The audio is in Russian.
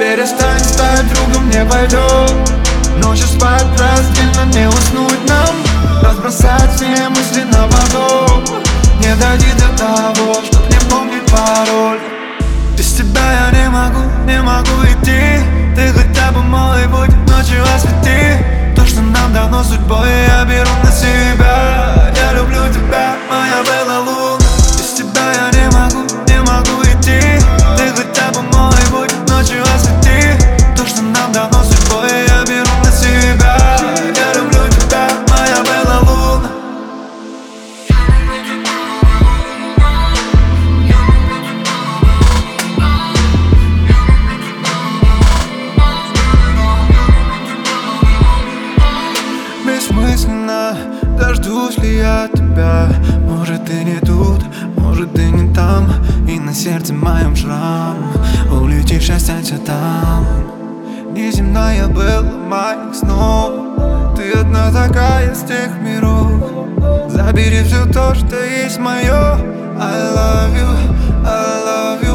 Перестань стать другом, не пойдет. Ночью спать раздельно, не уснуть нам. Разбросать все мысли на поток. Не дойти до того, чтоб не помнить пароль. Без тебя я не могу идти. Ты хотя бы мой путь ночью освети. То, что нам давно судьбой, я беру на себя. Я люблю тебя, моя белая луна. Без тебя я не могу идти. Ты хотя бы мой путь ночью освети. То, что нам давно судьбой, я беру на себя. Я люблю тебя, моя белая луна. Бессмысленно, дождусь ли я тебя. Может, ты не тут, может, ты не там. И на сердце моем шрам. Улетишь, останься там. Неземная была моих снов. Ты одна такая из тех миров. Забери все то, что есть мое. I love you, I love you.